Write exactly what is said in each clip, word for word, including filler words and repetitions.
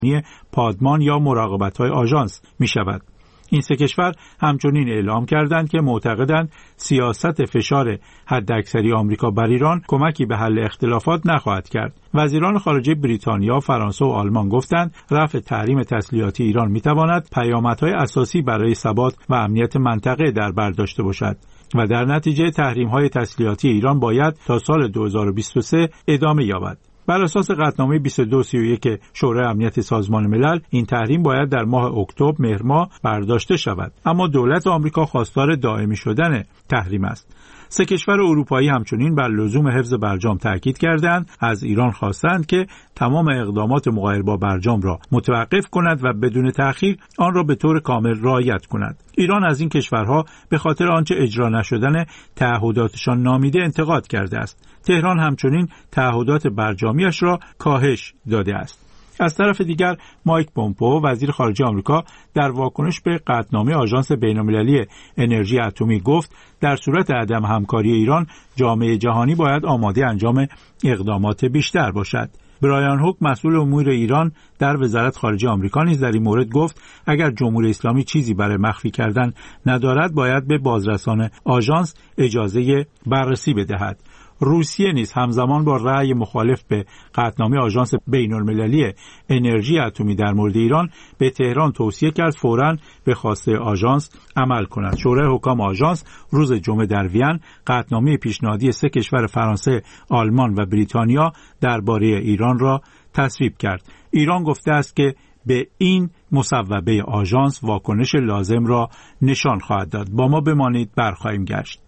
پادمان یا مراقبت‌های آژانس می‌شود. این سه کشور همچنین اعلام کردند که معتقدند سیاست فشار حداکثری آمریکا بر ایران کمکی به حل اختلافات نخواهد کرد. وزیران خارجه بریتانیا، فرانسه و آلمان گفتند رفع تحریم تسلیحاتی ایران می‌تواند پیامدهای اساسی برای ثبات و امنیت منطقه در بر داشته باشد و در نتیجه تحریم‌های تسلیحاتی ایران باید تا سال دو هزار و بیست و سه ادامه یابد. بر اساس قطعنامه بیست و دو سی و یک شورای امنیت سازمان ملل این تحریم باید در ماه اکتبر مهر ماه برداشته شود، اما دولت آمریکا خواستار دائمی شدن تحریم است. سه کشور اروپایی همچنین بر لزوم حفظ برجام تاکید کردند، از ایران خواستند که تمام اقدامات مغایر با برجام را متوقف کند و بدون تأخیر آن را به طور کامل رعایت کند. ایران از این کشورها به خاطر آنچه اجرا نشدن تعهداتشان نامیده انتقاد کرده است. تهران همچنین تعهدات برجامیش را کاهش داده است. از طرف دیگر مایک پومپئو وزیر خارجه آمریکا در واکنش به قطعنامه آژانس بین‌المللی انرژی اتمی گفت در صورت عدم همکاری ایران جامعه جهانی باید آماده انجام اقدامات بیشتر باشد. برایان هوک مسئول امور ایران در وزارت خارجه آمریکا نیز در این مورد گفت اگر جمهوری اسلامی چیزی برای مخفی کردن ندارد باید به بازرسان آژانس اجازه بررسی بدهد. روسیه نیز همزمان با رأی مخالف به قطعنامه آژانس بین‌المللی انرژی اتمی در مورد ایران به تهران توصیه کرد فوراً به خواسته آژانس عمل کند. شورای حکام آژانس روز جمعه در وین قطعنامه پیشنهادی سه کشور فرانسه، آلمان و بریتانیا درباره ایران را تصویب کرد. ایران گفته است که به این مصوبه آژانس واکنش لازم را نشان خواهد داد. با ما بمانید، برخواهیم گشت.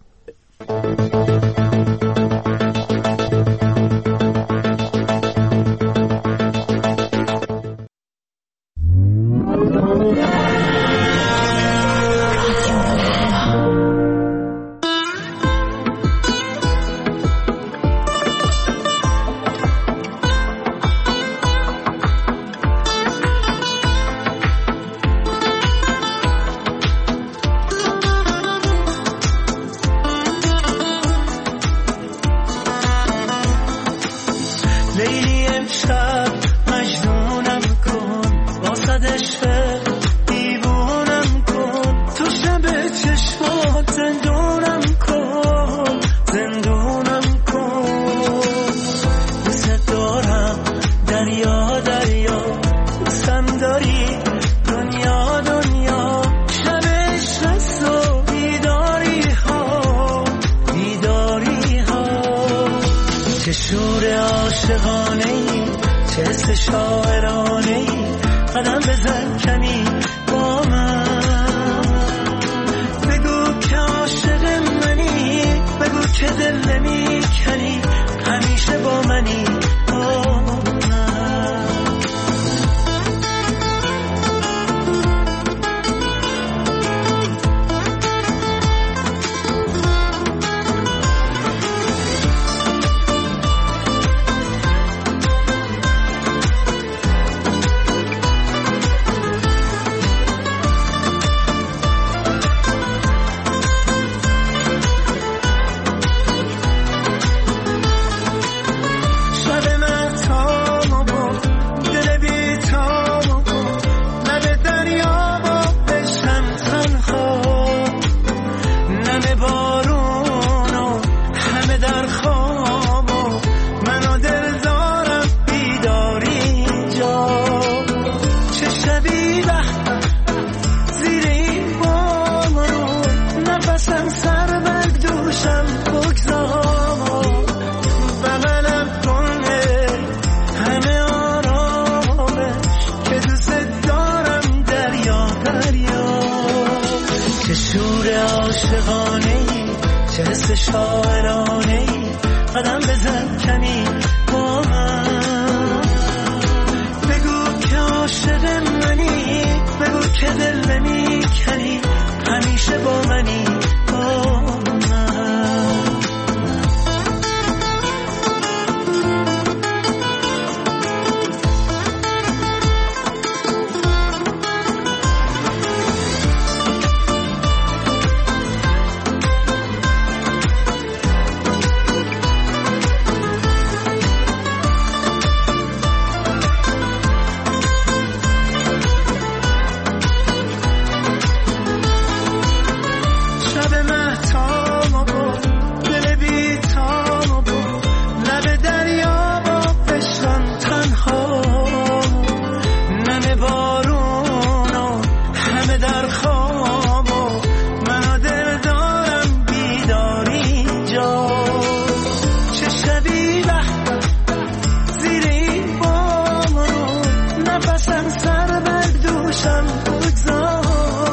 نفسم سر بر دوشم بگذار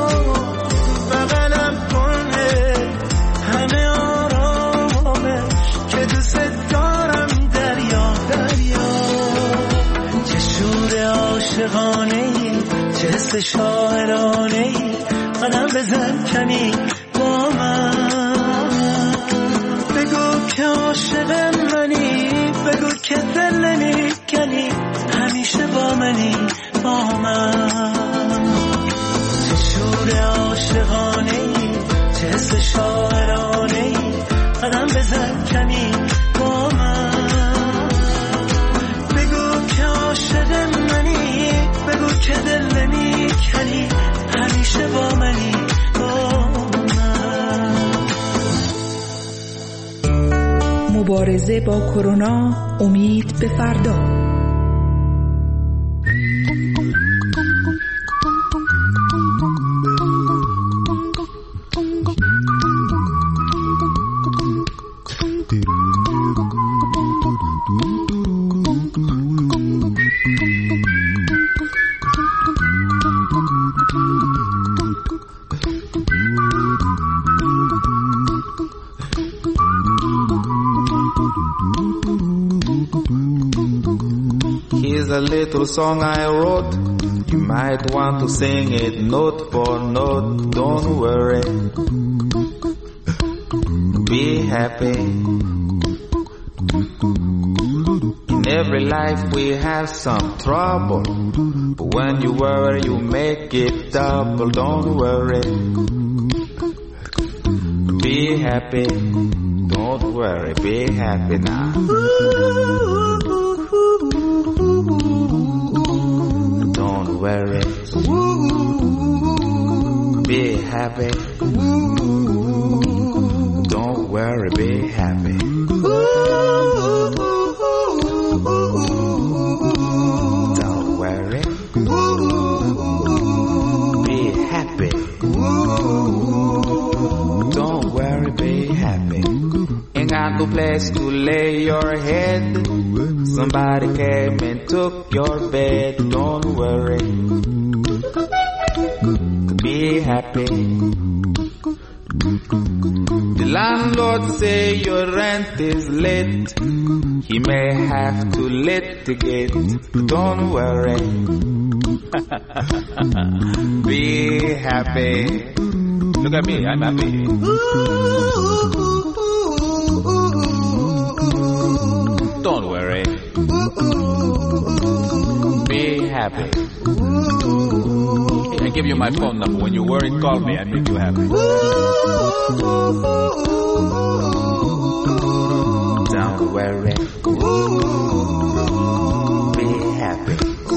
بغلم کنه همه آرامش که دوست دارم دریا دریا چه شور عاشقانه‌ای چه حس شاعرانه‌ای قدم بزن کمی با من بگو که عاشق منی بگو که دل نمیکنی همیشه با منی با من چه شور عاشقانه‌ای چه حس شاعرانه‌ای قدم بزن کمی با من بگو که عاشق منی بگو که دل نمیکنی همیشه با منی با من. مبارزه با کرونا، امید به فردا. Here's a little song I wrote. You might want to sing it note for note. Don't worry. Be happy. In every life we have some trouble. But when you worry, you make it double. Don't worry. Be happy. Don't worry. Be happy now. Don't worry. Be happy. Don't worry, be happy. Don't worry. Be happy. Don't worry, be happy. Ain't got no place to lay your head. Somebody came and took your bed. Don't worry. Be happy. The landlord say your rent is late. He may have to litigate. Don't worry. Be happy. Look at me, I'm happy. Don't worry. Be happy. I give you my phone number. When you worry, call me. I make you happy. Don't worry. Be happy.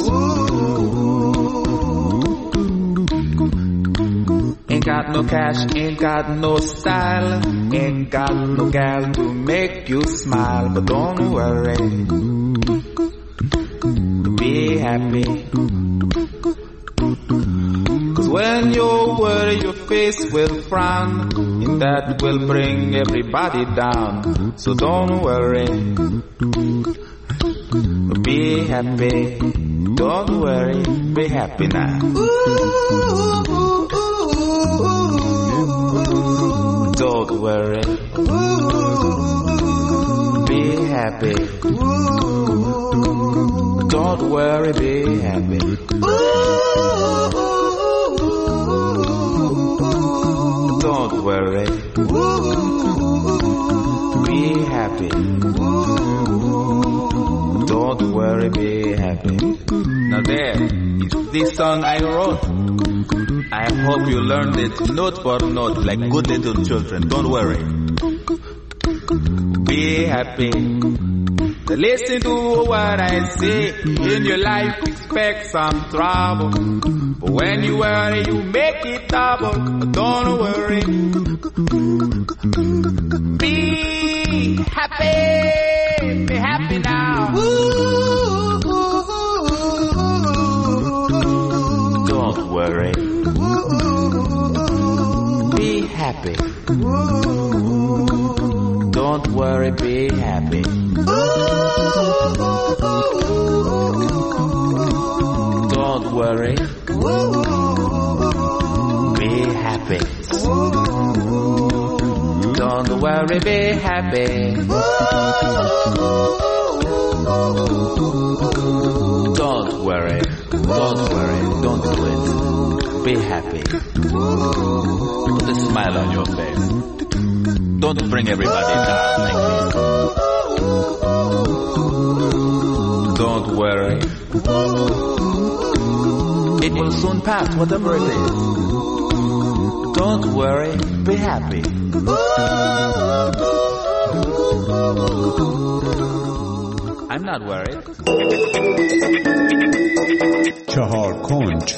Ain't got no cash, ain't got no style, ain't got no gal to make you smile, but don't worry. Be happy. Cause when you worry, your face will frown, and that will bring everybody down. So don't worry. Be happy. Don't worry. Be happy now. Don't worry. Be happy. Don't worry, be happy. Don't worry. Be happy. Don't worry, be happy. Now there is this song I wrote. I hope you learned it note for note like good little children. Don't worry. Be happy. Listen to what I say. In your life, expect some trouble. But when you worry, you make it double. Don't worry. Be happy. Be happy now. Don't worry. Be happy. Don't worry, be happy. Don't worry. Be happy. Don't worry, be happy. Don't worry. Don't worry. Don't do it. Be happy. Put a smile on your face. Don't bring everybody down like this. Don't worry. It will soon pass, whatever it is. Don't worry, be happy. I'm not worried. چهار کنج.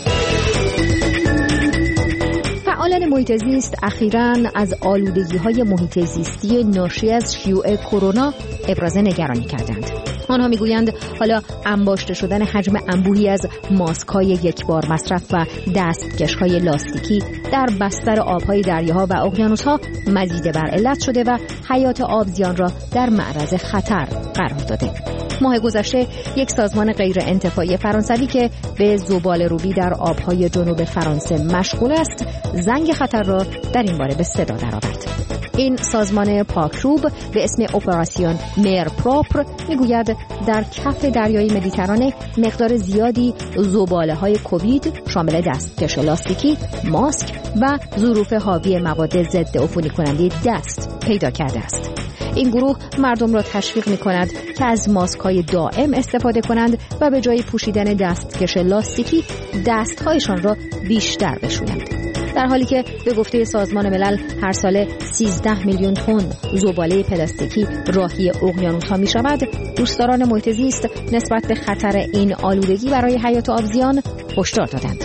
فعالان محیط زیست اخیراً از آلودگی‌های محیط زیستی ناشی از شیوع کرونا ابراز نگرانی کردند. آنها میگویند حالا انباشته شدن حجم انبوهی از ماسک‌های یک بار مصرف و دستکش‌های لاستیکی در بستر آب‌های دریاها و اقیانوس‌ها مزید بر علت شده و حیات آبزیان را در معرض خطر قرار داده. ماه گذشته یک سازمان غیر انتفاعی فرانسوی که به زباله‌روبی در آب‌های جنوب فرانسه مشغول است، زنگ خطر را در این باره به صدا درآورد. این سازمان پاکروب به اسم اپراسیون مر پروپر میگوید در کف دریای مدیترانه مقدار زیادی زباله‌های کووید شامل دستکش لاستیکی، ماسک و ظروف حاوی مواد ضد عفونی کننده دست پیدا کرده است. این گروه مردم را تشویق می‌کند که از ماسک‌های دائم استفاده کنند و به جای پوشیدن دستکش لاستیکی دست‌هایشان را بیشتر بشویند. در حالی که به گفته سازمان ملل هر ساله سیزده میلیون تن زباله پلاستیکی راهی اقیانوس‌ها می‌شود، دوستداران محیط زیست نسبت به خطر این آلودگی برای حیات آبزیان هشدار دادند.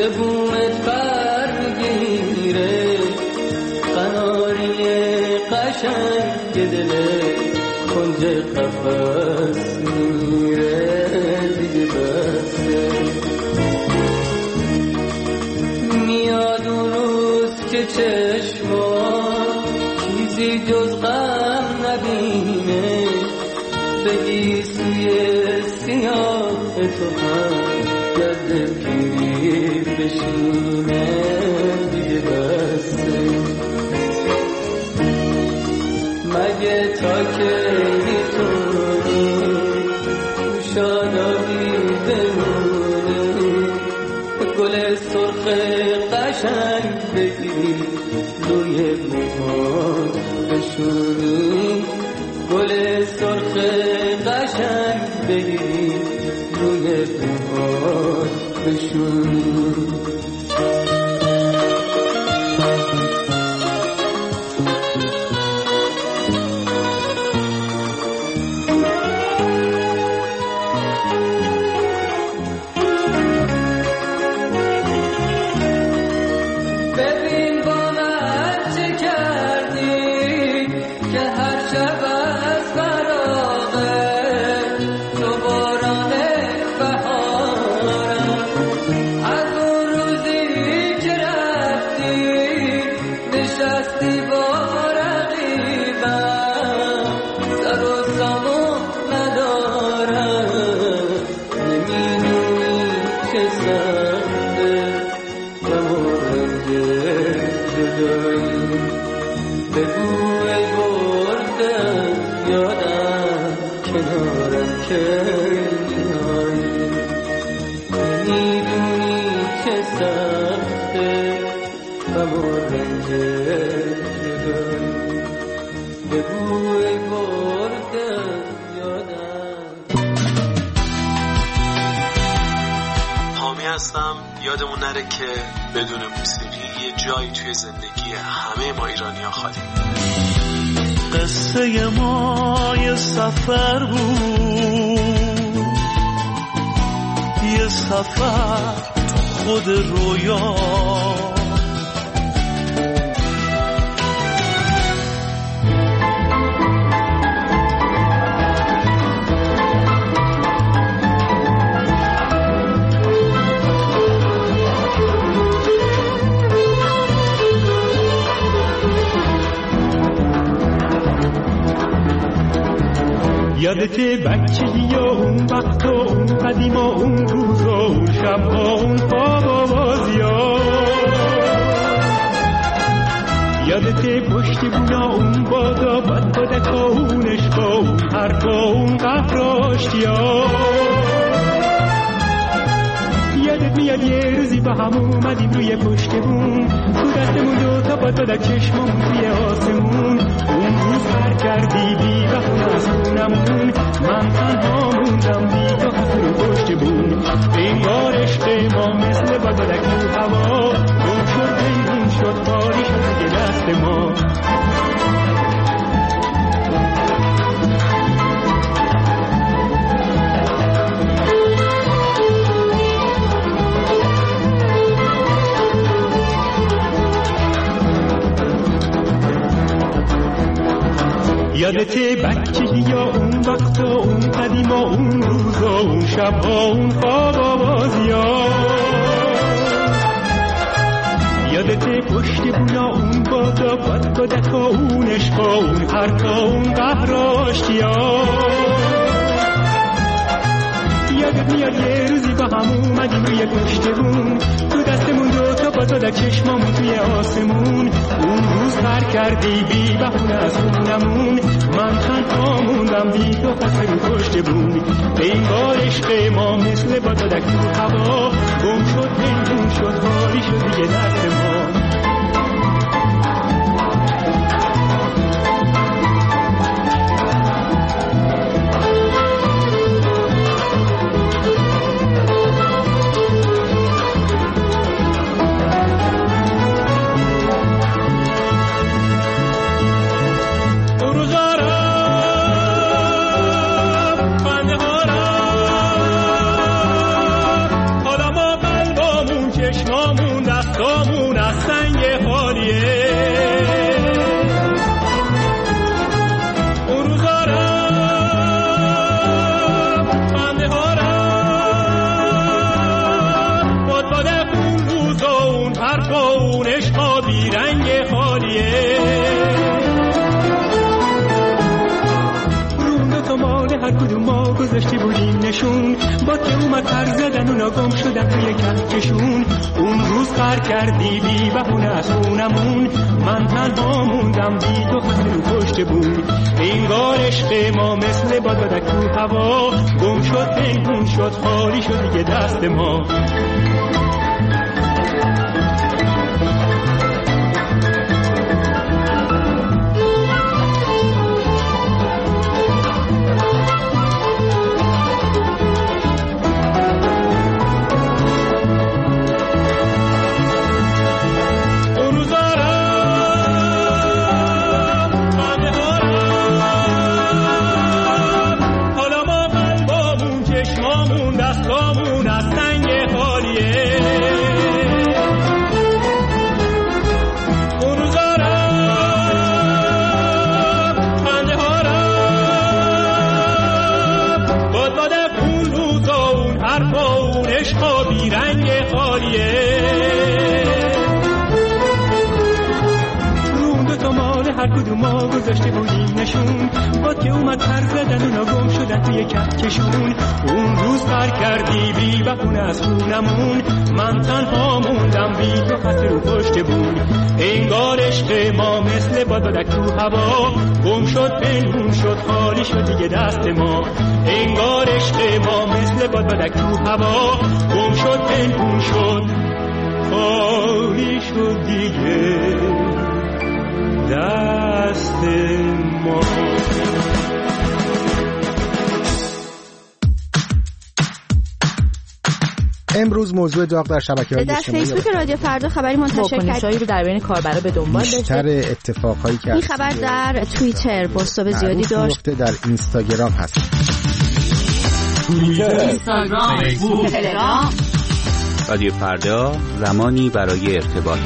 بومت برگیره قناری قشنگ دله کنج قفص میره دیگه بسه میاد اون روز که چشما چیزی جز غم نبینه بگی سوی سیاه تو هم گرد پیری بشینه دیگه بسته مگه تا که میتونی شادابی بمونی گل سرخ قشنگ بگی روی موهات بشونی گل سرخ قشنگ بگی روی موهات بشونی یادمون نره که بدون موسیقی یه جایی توی زندگی همه ما ایرانی‌ها خالی. قصه ما یه سفر بود، یه سفر خود رویا، یادته بچگی و اون وقت و اون قدیم و اون روز و اون شب و اون خواب و بازی ها، یادته پشت بونا اون بادا بد بدک و اون عشق و اون حرف و اون قهر و آشتی ها، یادت میاد یه روزی با هم اومدیم روی پشت بون تو دستمون دوتا بد بدک چشممون توی آسمون، اون روز هر کردی بی بخون از خونمون، من تنها موندم بی تو حس رو پشت بون، این بار عشق ما مثل بادک رو هوا گم شد بینون شد خالی شد دیگه دست ما. یادته بچگی یا اون وقت و اون قدیم و اون روز و اون شب و اون خواب و بازی ها، یادته پشت بونا اون بادا بد بدک و اون عشق و اون حرف و اون قهر و آشتی ها، یادت میاد یه روزی با هم اومدیم روی پشت بون تو دستمون دوتا بد بدک چشمامون توی آسمون، اون روز پر کردی بی بهونه از خونمون، من تنها موندم بی تو خسته رو پشت بون، این بار عشق ما مثل بادک تو هوا گم شد پنهون شد خالی شد دیگه دست ما. چشما تو مال هر کدوم ما گذاشتی بودیم نشون، با که اومد پر زدن اونا گم شدن توی کهکشون. اون روز قر کردی بی بهونه از خونمون، من تنها موندم بی تو خسته رو پشت بود. انگار عشق ما مثل باد بدک تو هوا، گم شد پنهون شد خالی شد دیگه دست ما. هر کدوم ما گذاشته بودیم نشون، با که اومد پر زدن اونا گم شدن توی کهکشون. اون روز قر کردی بی بهونه از خونمون، من تنها موندم بی تو خسته رو پشت بود. انگار عشق ما مثل باد بدک تو هوا، گم شد پنهون شد خالی شد دیگه دست ما. انگار عشق ما مثل باد بدک تو هوا، گم شد پنهون شد خالی شد دیگه دست ما. امروز موضوع داغ در شبکه‌های اجتماعی در فیسبوک رادیو فردا خبری منتشر کرد. رو در بین کاربرا به دنبال داشته. بیشتر اتفاقایی که این خبر در توییتر پست‌های زیادی داشت. در اینستاگرام هست. توییتر، اینستاگرام، فیسبوک، تلگرام. رادیو فردا زمانی برای ارتباط.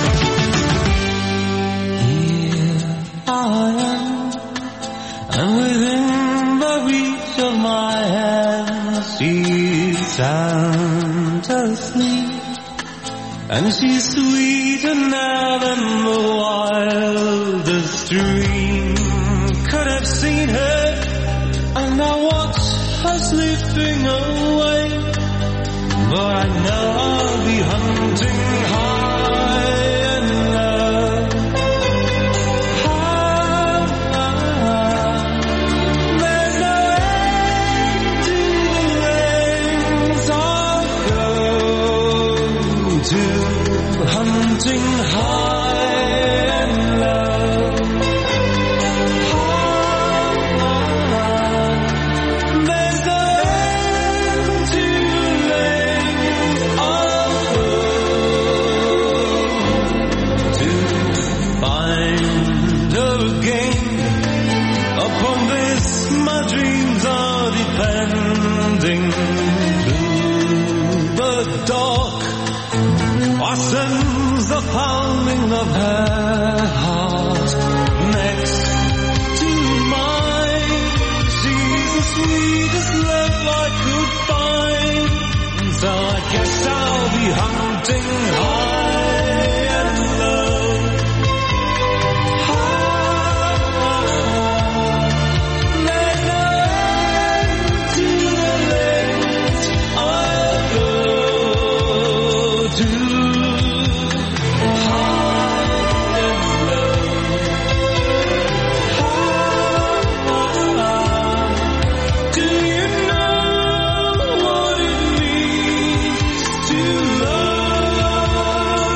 And within the reach of my hand, she's sound asleep, and she's sweeter now than the wildest dream could have seen her. And I watch her slipping away, but I know I'll be hunting high and low. Hunting high and low, there's no end to the length I'll go to find her again. Upon this my dreams are depending. Through the dark I sense the pounding of her heart next to mine. She's the sweetest love I could find, so I guess I'll be hunting high and low. There's no end to the length I'll go to. Love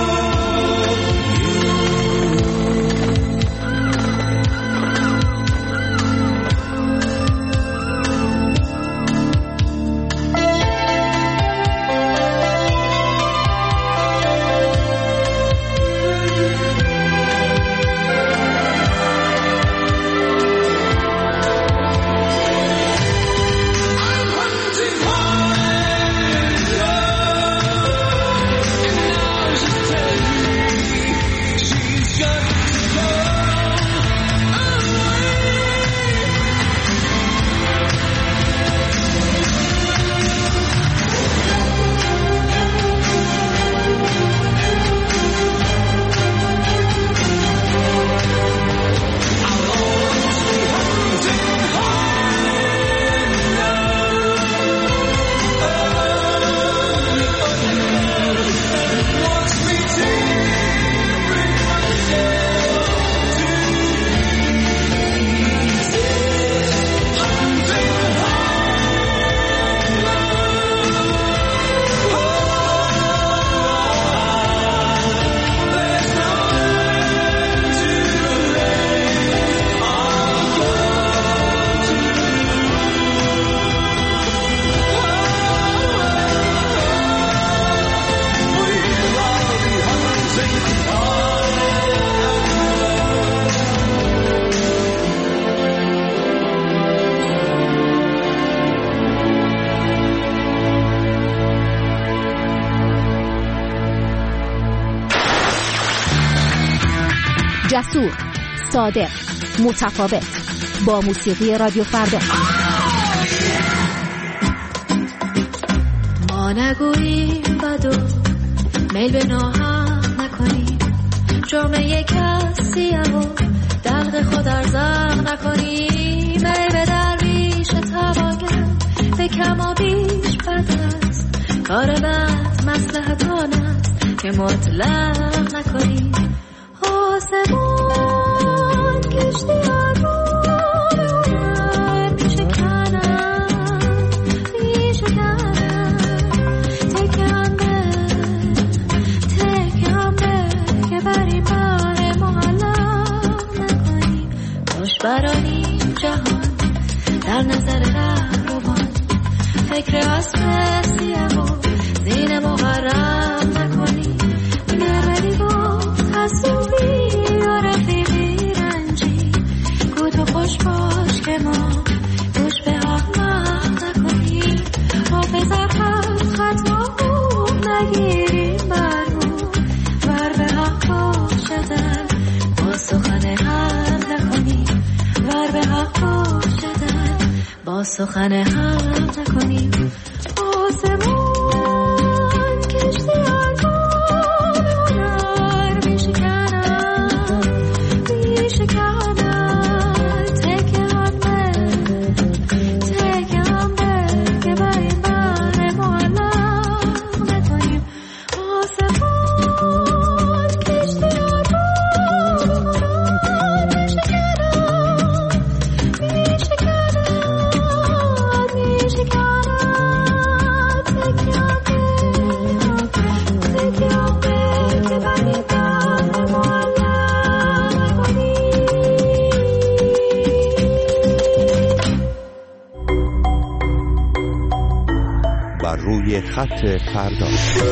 جسور، صادق، متفاوت، با موسیقی رادیو فردا. ما نگوییم بدو میل به ناحق نکنیم، جامعه کسی و دلق خود ارزاق نکنیم. ای به درویش تواگر به کم و بیش بد است، کار بد مصلحت آن است که مطلق نکنیم. آسمان کشتی برانی جهان در نظر رهروان، فکر اصل سیاه و زین محرم نکنی. نبری با حسوبی و رفیقی رنجی، گو تو خوش باش که ما گوش به احمق نکنی. حافظ حق خطا خوب نگیریم برمون، ور به حق باشدن با سخن حق نکنی. ور به حق باشدن با سخن حق نکنیم. آسمان کشتی آگاه هنر میشکنن میشکنن، تکه هم به تکه هم به که بر این بر معلق نکنیم. آسمان کشتی آگاه هنر بر روی خط فردا.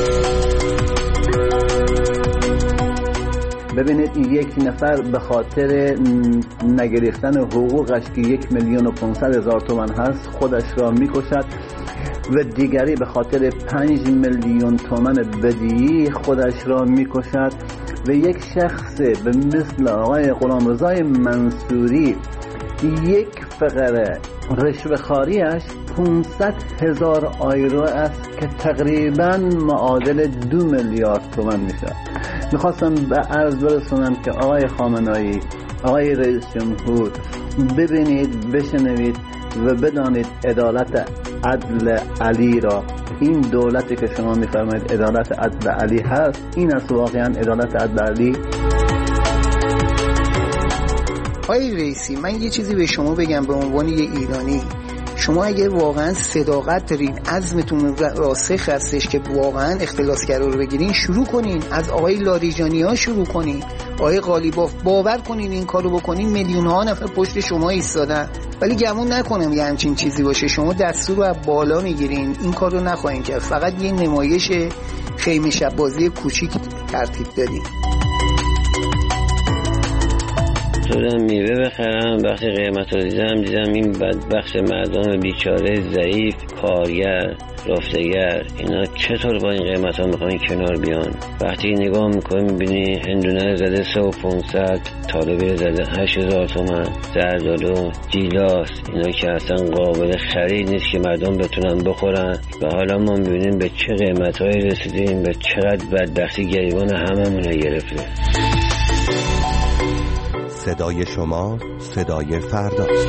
ببینید این یک نفر به خاطر نگرفتن حقوقش که یک میلیون و پانصد هزار تومان هست خودش را میکشد و دیگری به خاطر پنج میلیون تومان بدهی خودش را میکشد و یک شخص به مثل آقای غلامرضا منصوری یک فقره رشوه‌خواریش پانصد هزار آیرو است که تقریبا معادل دو میلیارد تومان میشه. میخواستم به عرض برسونم که آقای خامنه‌ای، آقای رئیس جمهور، ببینید، بشنوید و بدانید عدالت عدل علی را. این دولتی که شما میفرمایید عدالت عدل علی هست، این است واقعا عدالت عدل علی؟ آقای رئیسی، من یه چیزی به شما بگم به عنوان یه ایرانی. شما اگه واقعا صداقت دارین، عزمتون راسخ هستش که واقعا اختلاسگرا رو بگیرین، شروع کنین از آقای لاریجانی ها شروع کنین، آقای قالیباف، باور کنین این کارو بکنین میلیون ها نفر پشت شما ایستادن. ولی گمون نکنم یه همچین چیزی باشه. شما دستور رو از بالا میگیرین، این کارو نخواهین که فقط یه نمایش خیمه شب بازی کوچیک ترتیب دادین. دارم میوه بخرم، وقتی قیمت رو دیدم دیدم این بدبخت مردم بیچاره ضعیف، کارگر، رفتگر، اینا چطور با این قیمت ها میخواین کنار بیان؟ وقتی نگاه میکنی میبینی هندونه زده سه و پونصد، طالبه زده هشت هزار تومن، زردالو، گیلاس، اینا که اصلا قابل خرید نیست که مردم بتونن بخورن. و حالا ما میبینیم به چه قیمت هایی رسیدیم، به چقدر بدبختی گریبان هممونه گرفته. صدای شما صدای فرداست.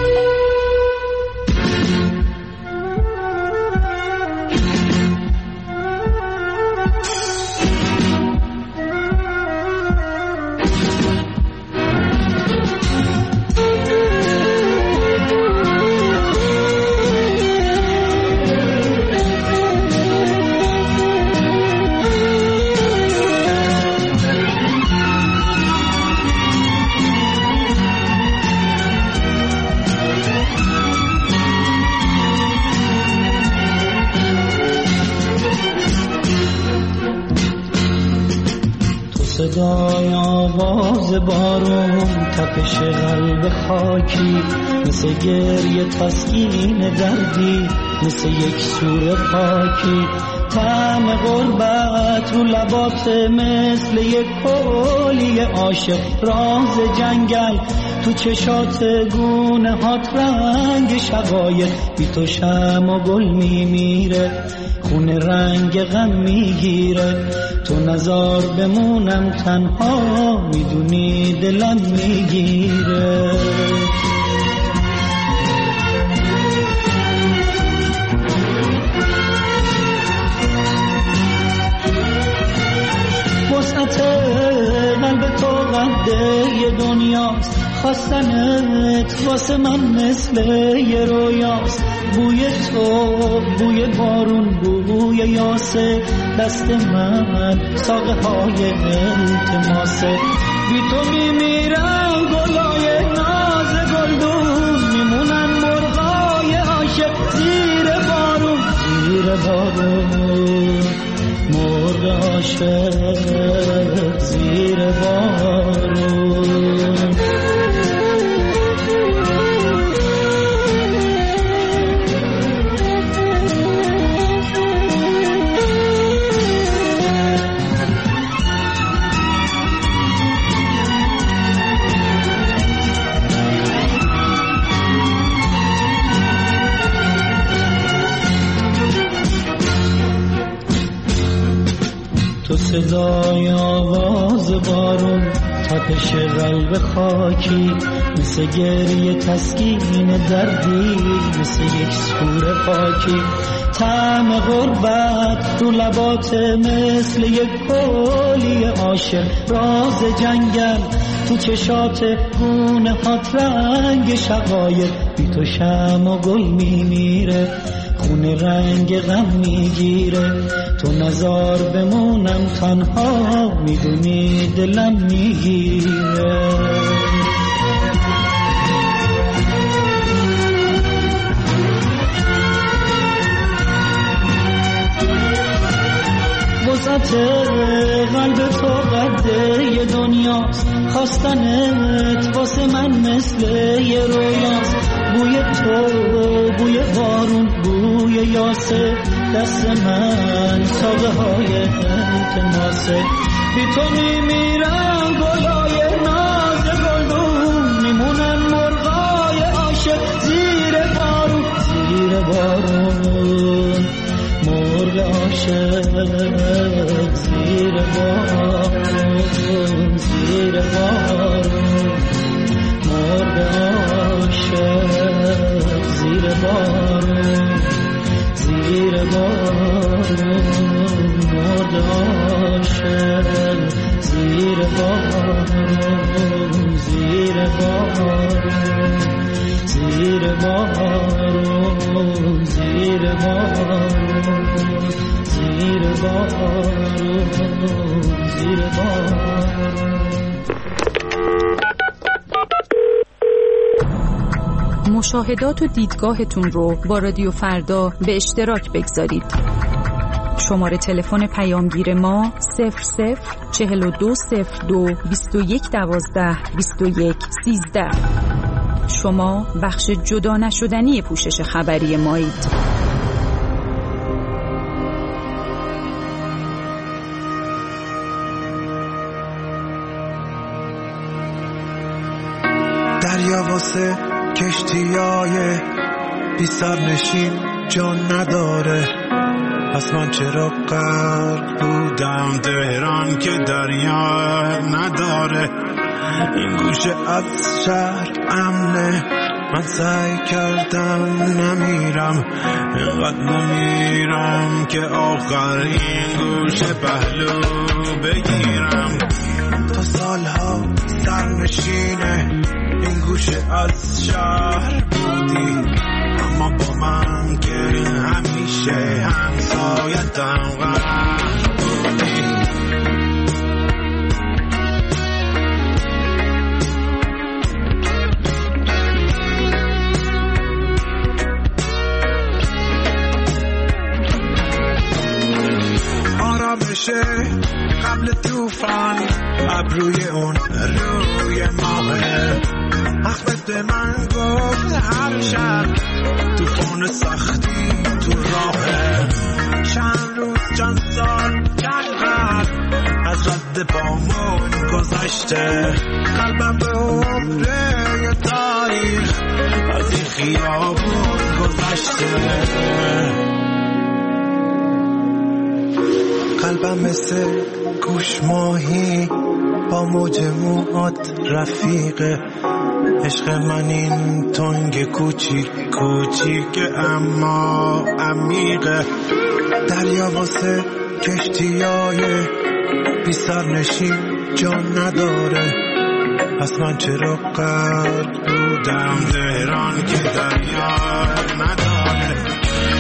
صدای آواز بارون، تپش قلب خاکی، مثل گریه تسکین دردی، مثل یک سور پاکی، طعم غربت رو لبات مثل یک کولی عاشق، راز جنگل تو چشات گونه هات رنگ شقایق، بی تو شمع و گل میمیره، خون رنگ غم میگیره، تو نزار بمونم تنها، میدونی دلم میگیره. وسعت قلب تو قده ی دنیاست، خواستنت واسه من مثل یه رویاست، بوی تو بوی بارون بوی یاسه، دست من ساقه های التماسه، بی تو میمیرم گلای ناز گلدون، میمونن مرغای عاشق زیر بارون، زیر بارون مرغ عاشق زیر بارون. تو صدای آواز بارون، تپش قلب خاکی، مثل گریه تسکین دردی، مثل یک سور پاکی، طعم غربت رو لبات مثل یک کولی عاشق، راز جنگل تو چشات گونه هات رنگ شقایق، بی تو شمع و گل میمیره، خون رنگ غم میگیره، تو نزار بمونم تنها، میدونی دلم میگیره. وسعت قلب تو قده ی دنیاست، خواستنت واسه من مثل یه رویاست، بوی تو بوی بارون بوی یاسه، دست من ساقه های التماسه، بی تو میمیرم گلای ناز گلدون، میمونن مرغای عاشق زیر بارون، زیر بارون مرغ عاشق زیر بارون، زیر بارون مرغ عاشق زیر بارون، زیر بارون مرغ عاشق زیر بارون، زیر بارون زیر بارون، زیر بارون زیر بارون زیر بارون. مشاهدات و دیدگاهتون رو با رادیو فردا به اشتراک بگذارید. شماره تلفن پیامگیر ما صفر صفر چهل و دو صفر دو بیست و یک دوازده بیست و یک سیزده. شما بخش جدا نشدنی پوشش خبری مایید. دریا واسه کشتیای بی سرنشین جان نداره، پس من چرا غرق بودم تهران که دریا نداره، این گوشه از شهر امنه، من سعی کردم نمیرم، اینقدر نمیرم که آخرین گوشه پهلو بگیرم، تا سالها سرنشینه این گوشه از شهر بودی، اما با من که همیشه همسایتم غرق بودی. آرامشه قبل توفان، ابروی اون روی ماهه، اخوت به من گفت هر شب توفان سختی تو راهه چند روز چند سال چند قرن از رد پامون گذشته قلبم به حفره یه تاریخ از این خیابون گذشته قلبم مثل گوش ماهی با موج موهات رفیقه عشق من این تنگ کوچیک کوچیک اما عمیقه دریا واسه کشتیای بی سرنشین جان نداره پس من چرا غرق بودم تهران که دریا نداره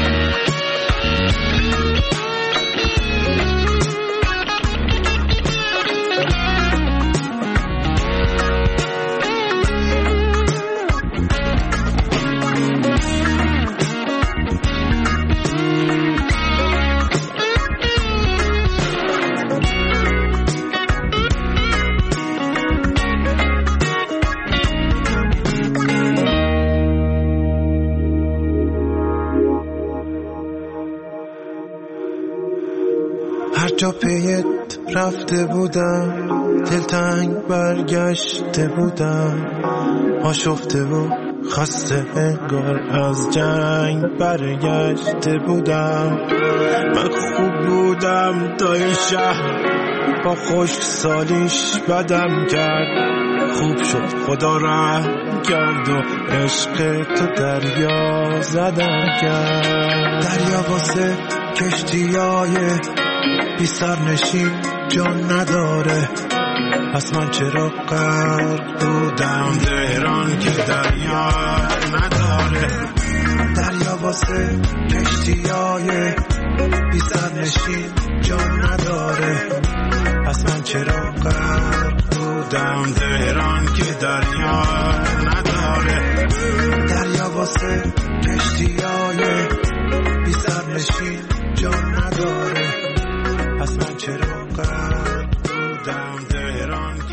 جا پیت رفته بودم دلتنگ برگشته بودم آشفته و خسته انگار از جنگ برگشته بودم من خوب بودم تا این شهر با خشک سالیش بدم کرد خوب شد خدا رحم کرد و عشق تو دریا زدم کرد دریا واسه کشتیای بی سرنشین جان نداره پس من چرا غرق بودم تهران که دریا نداره دریا واسه کشتیای بی سرنشین جان نداره پس من چرا غرق بودم تهران که دریا نداره دریا واسه کشتیای بی سرنشین جان نداره پس من چرا غرق بودم تهران که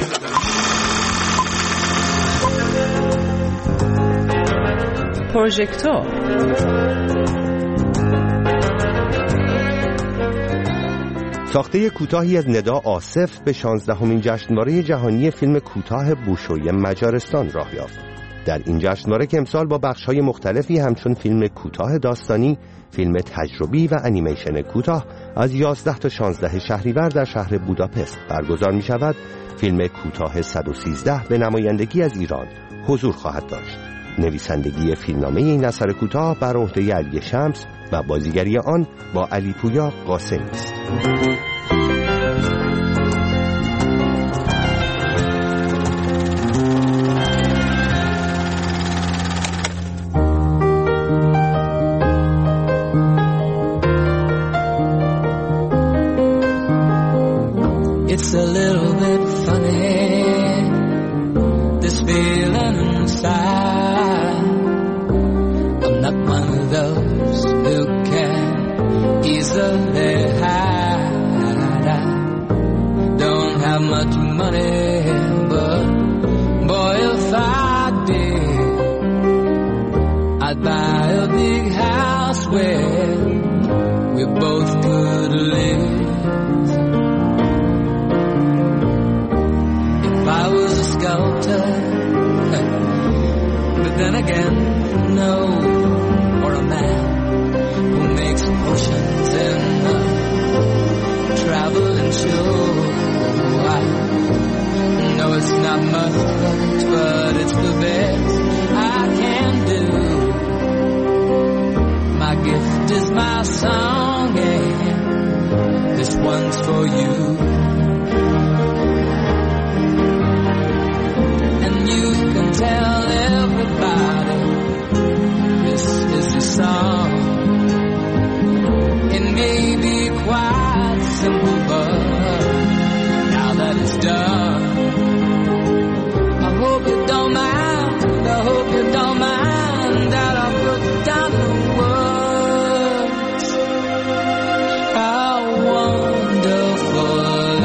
پروژکتور ساخته کوتاهی از ندا آصف به شانزدهمین جشنواره جهانی فیلم کوتاه بوشوی مجارستان راه یافت. در این جشنواره که امسال با بخش‌های مختلفی همچون فیلم کوتاه داستانی، فیلم تجربی و انیمیشن کوتاه از یازده تا شانزده شهریور در شهر بوداپست برگزار می شود، فیلم کوتاه صد و سیزده به نمایندگی از ایران حضور خواهد داشت. نویسندگی فیلمنامه این اثر کوتاه بر عهده علی شمس و بازیگری آن با علی پویا قاسمی است. It's a little bit funny, this feeling inside. I'm not one of those who can easily hide. I don't have much money, but boy, if I did, I'd buy a big house where we both could live. I was a sculptor, but then again, no, or a man who makes potions in a traveling show. I know it's not much, but it's the best I can do. My gift is my song, and this one's for you. Tell everybody this is your song. It may be quite simple, but now that it's done, I hope you don't mind, I hope you don't mind that I put down the words how wonderful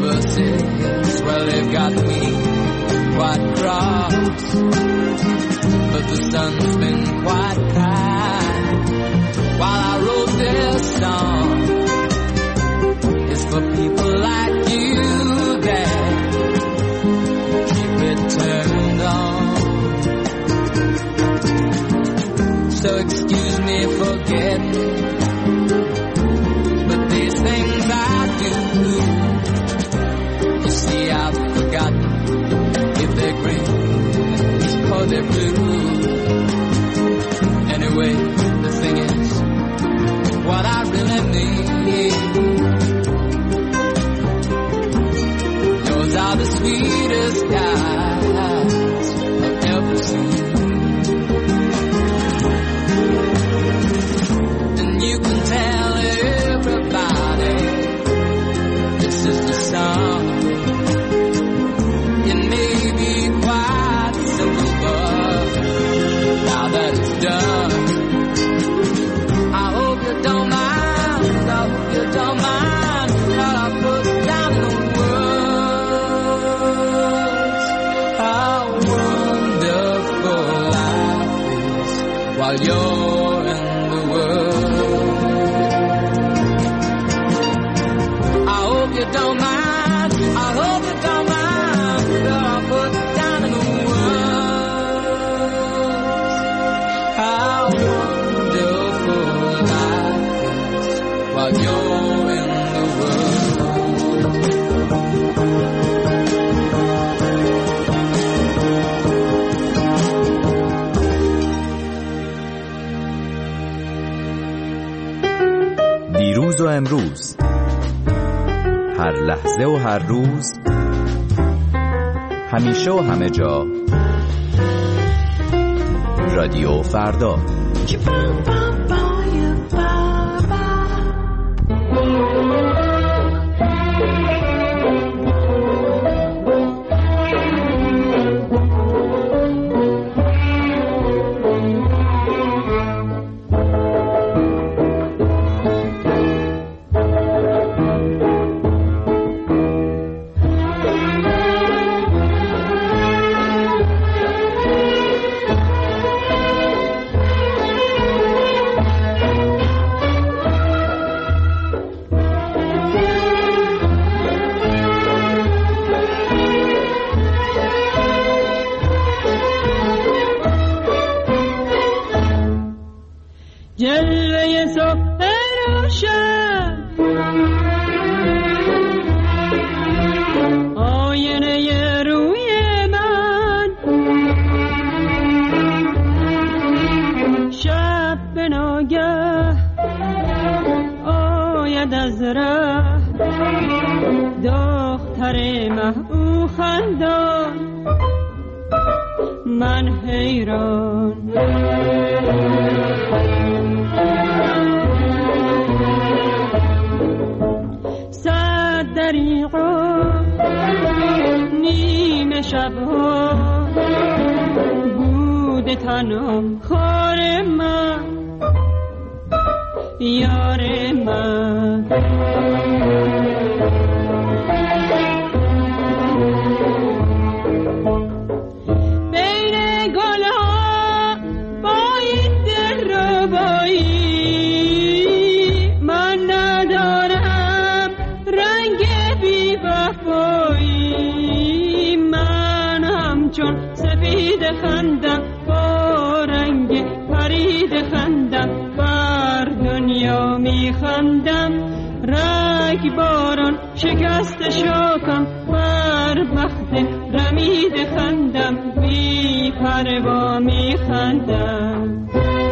overseas, well, they've got me quite cross, but the sun's been quite kind. While I wrote this song, it's for people like you that keep it turned on. So excuse me for getting, but these things I do, you see I've forgotten if they're green or they're blue. Anyway, the thing is, what I really need, those are the sweetest guys I've ever seen. And you can tell everybody this is the song. It may be quite simple, but now that it's done, I hope you don't mind, I hope you don't mind what I put down in the words. How wonderful life is while you're in the world. I hope you don't mind, I hope you don't mind what I put down in the words. How wonderful life is while you're in the world. دیروز و امروز، هر لحظه و هر روز، همیشه و همه جا، رادیو فردا. جلوه صبح روشن، آینه روی من، شب به ناگه آید از ره، دختر مه او خندان، من حیران. صد دریغا نیمه شبها بود تنها خار من، یار من. بین گلها با این دلربایی من ندارم رنگ بی وفایی، من همچون سفید خندم با رنگ پرید خندم، بر دنیا می خندم رگ باران شکست شاکم، بر بخت رمید خندم بی پروا می خندم.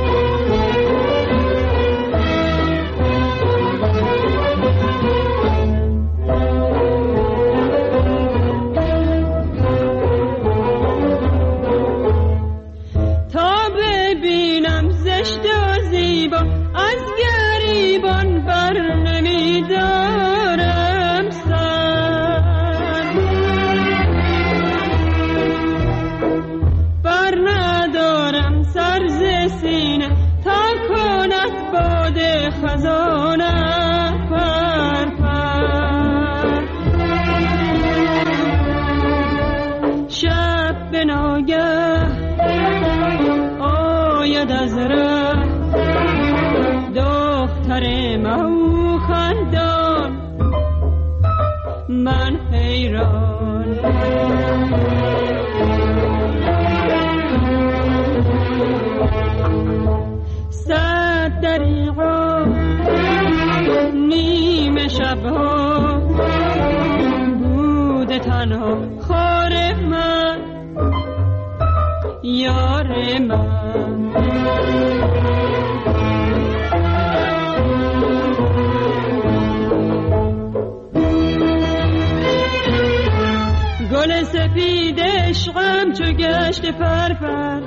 تا ببینم زشت و زیبا از گریبان بر نمیدارم سر، بر ندارم سر ز آمد از ره دختر مهو خندان من حیران صد دریغا نیمه شبها بوده تنها خار من یار من گل سفید عشقم چو گشت پرپر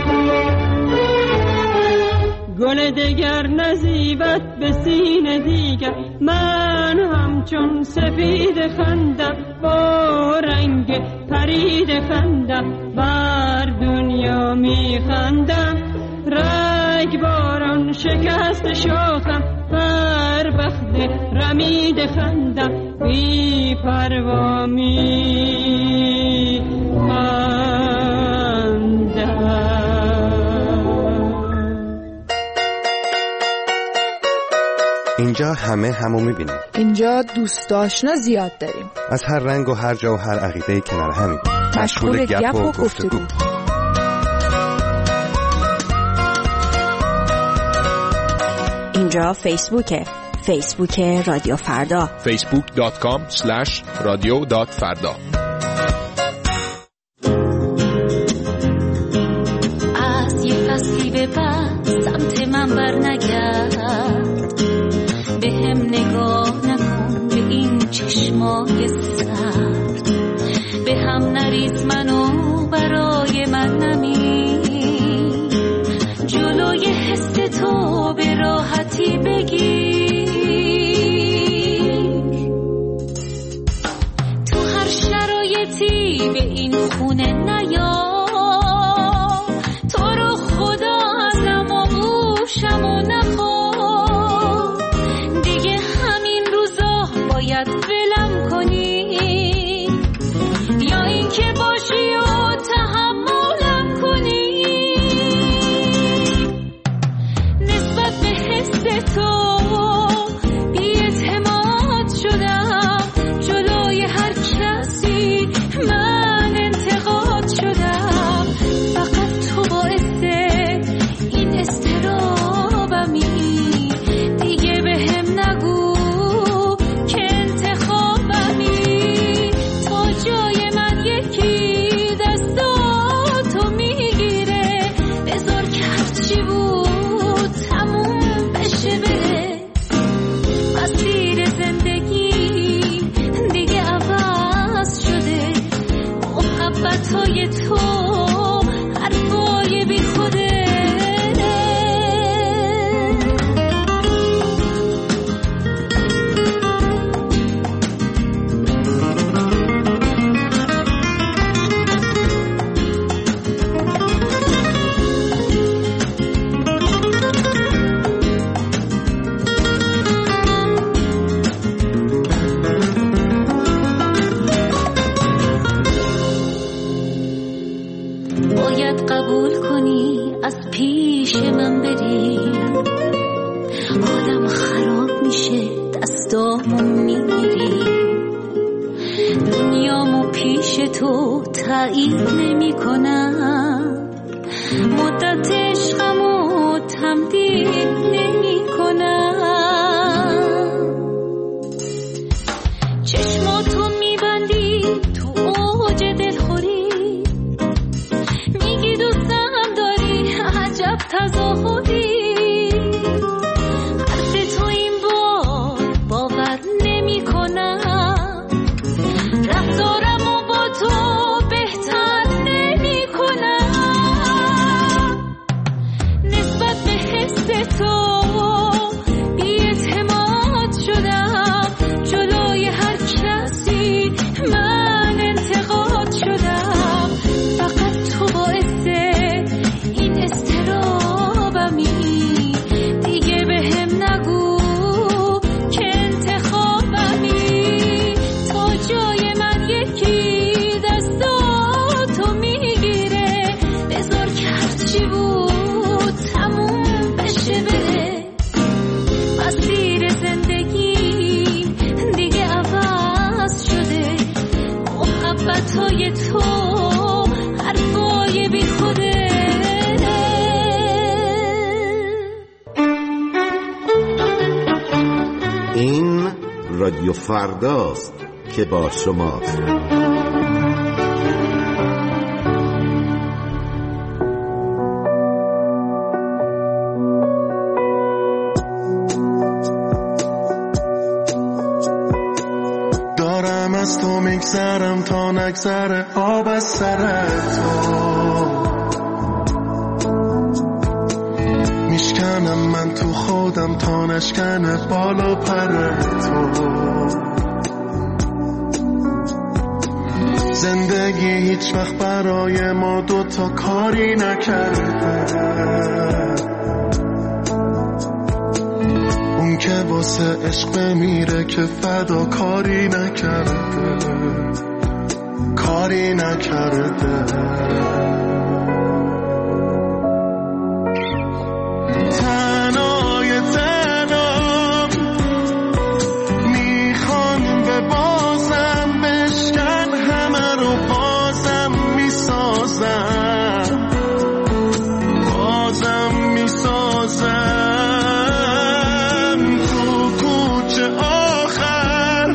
گل دگر نزیبت به سینه دیگر من همچون سفید خندم با رنگ پرید خندم بر دنیا می خندم رگ باران شکست شاخم بر بخت رمید خندم بی پروا می خندم. اینجا همه همو میبینیم. اینجا دوست آشنا زیاد داریم. از هر رنگ و هر جا و هر عقیده کنار همین. مشغول گپ و گفتگو. اینجا فیسبوکه. فیسبوک رادیو فردا. فیسبوک دات کام اسلش رادیو دات فردا. از یه فصلی به بعد سمت من بر نگرد به هم نگاه نکن به این چشمای سرد به هم نریز منو برای من نمی جلوی حس تو به راحتی بگیر تو هر شرایطی به این خونه نیا تو رو خدا ازم و گوشم و نخواه دیگه همین روزا باید ولم کنی یا این که باشی و تحملم کنی نسبت به حس تو بی اعتماد شدم جلوی هر کسی من انتقاد شدم فقط تو باعث این استرابمی دیگه به هم نگو که انتخابمی تا جای من یکی دستاتو میگیره بذار که هرچی بود تموم بشه بره مسیر زندگی دیگه عوض شده محبتهای تو حرفای بی خوده باید قبول کنی از پیش من بری آدم خراب میشه دستامو میگیری دنیامو پیش تو تایید نمی کنم مدت عشقمو تمدید نمی کنم چشماتو میبندی تو اوج دلخوری میگی دوستم داری عجب تظاهری حرف تو این بار باور نمی کنم رفتارمو با تو بهتر نمی کنم نسبت به حس تو صحبتهای تو حرفای بی خوده. این رادیو فرداست که با شماست. دارم از تو میگذرم تا نگذره آب از سر تو، میشکنم من تو خودم تا نشکنه بال و پر تو. زندگی هیچ وقت برای ما دوتا کاری نکرده، اون که واسه عشق بمیره که فدا کاری نکرده، کاری نکرده. تنهای تنام میخوان به بازم بشکن همه رو بازم میسازم، بازم میسازم تو کوچه آخر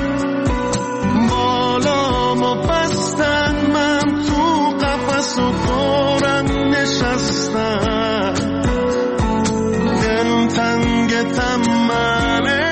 بالامو بستن، من تو قفس و دورم نشستم، دل تنگ تمنه.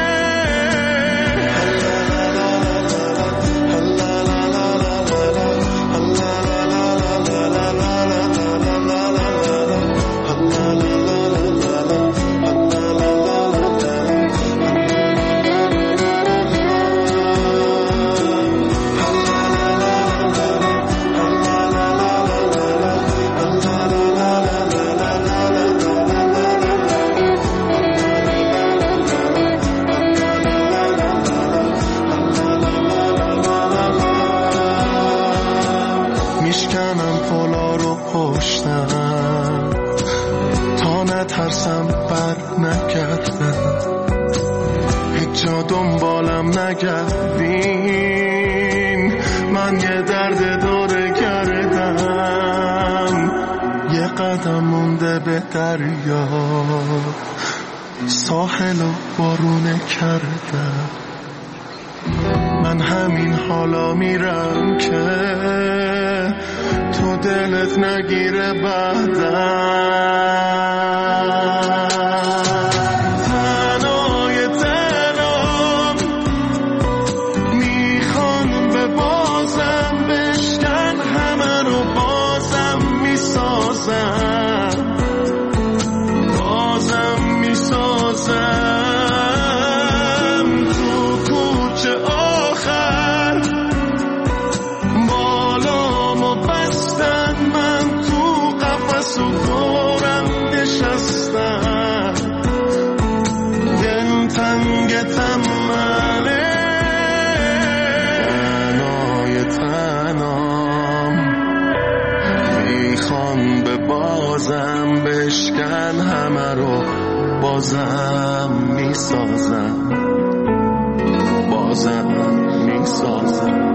میشکنم پولا رو پشتم تا نترسم بر نگردم، هیچ جا دنبالم نگردین، من یه درد داره گردم، یه قدم مونده به دریا، ساحل و بارونه کردم، من همین حالا میرم که تو دلت نگیره بعدم. تنهای تنام میخوان به بازم بشکن همه رو بازم میسازم، بازم میسازم تو کوچه آخر بالامو بستن، من تو قفس و دورم نشستم، دل تنگ تمنه. تنهای تنام میخوان به بازم بشکن همه رو بازم میسازم، بازم میسازم.